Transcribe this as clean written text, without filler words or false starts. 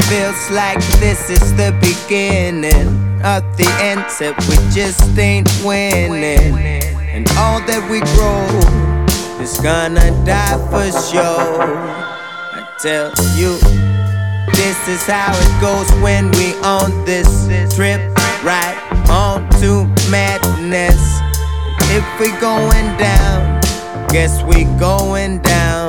Feels like this is the beginning of the end, that we just ain't winning. And all that we grow is gonna die for sure. I tell you, this is how it goes when we on this trip, right on to madness. If we going down, guess we going down.